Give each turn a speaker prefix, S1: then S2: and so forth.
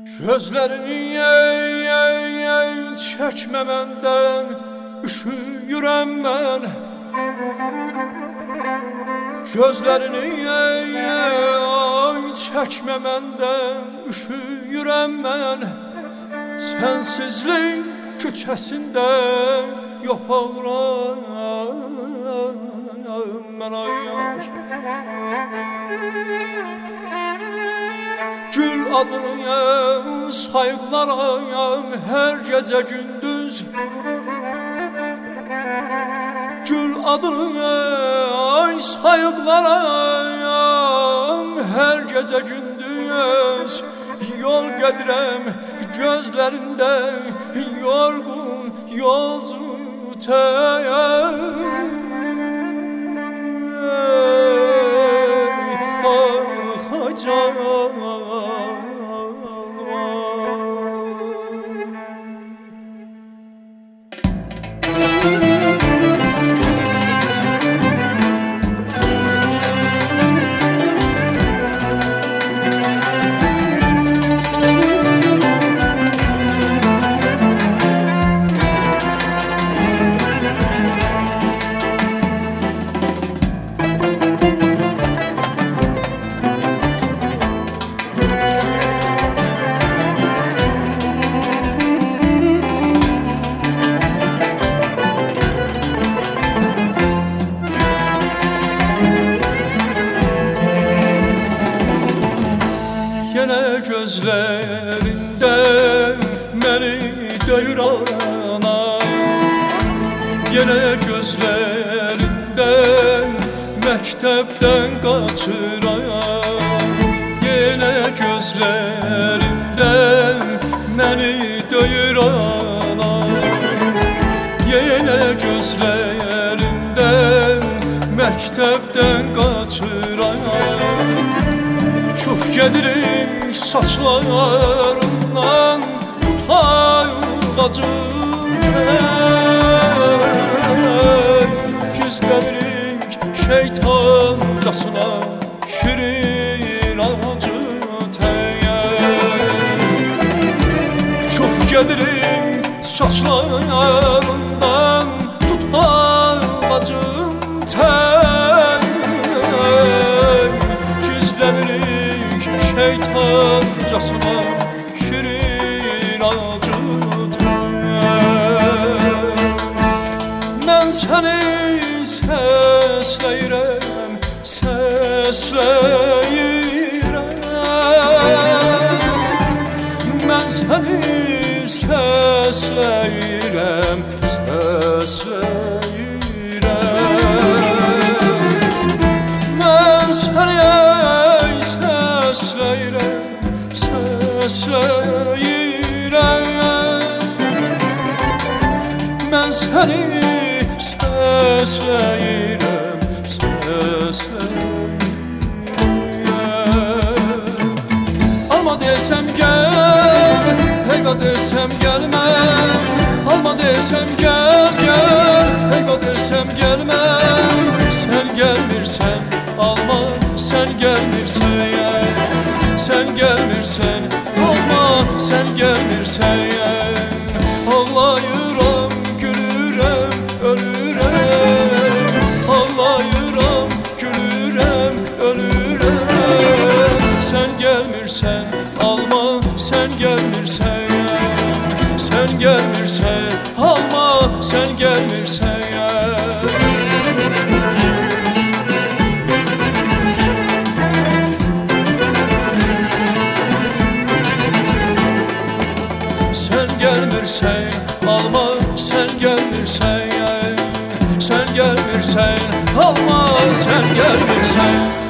S1: Gözlerini çekme menden, üşüyürəm mən. Gözlerini çekme menden, üşüyürəm mən. Sensizlik küçəsində yox oluram mən ay. Gül adını sayıqlarayam hər gecə gündüz. Gül adını sayıqlarayam hər gecə gündüz. Yol gedirəm gözlərində yorgun yolcu təyəm. Yine gözlerinde beni döyür ana. Yine gözlerinde mektepten kaçıran. Yine gözlerinde beni döyür ana. Yine gözlerinde mektepten kaçıran. Çuf gedirim saçlarından tutayım tel. Gizlenirim şeytancasına şirin acı tel. Çuf gedirim saçlarından tutayım tel. Gizlenirim şeytancasına şirin acı təyəm. Mən səni səsləyirəm, səsləyirəm. Mən səni səsləyirəm, səsləyirəm. Mən səni səsləyirəm. Mən səni səsləyirəm, səsləyirəm. Alma desəm gəl, heyqa desəm gəlmə. Alma desəm gəl, gəl, heyqa desəm gəlmə. Sən gəlmirsən, alma, sən gəlmirsən. Sen gelmirsen, alma, sen gelmirsen. Ağlayıram, gülürəm, ölürəm. Ağlayıram, gülürəm, ölürəm. Sen gelmirsen, alma, sen gelmirsen. Sen gelmirsen, alma, sen gelmirsen. Gelmirsen, alma, sen gelmirsen. Sen gelmirsen, alma, sen gelmirsen.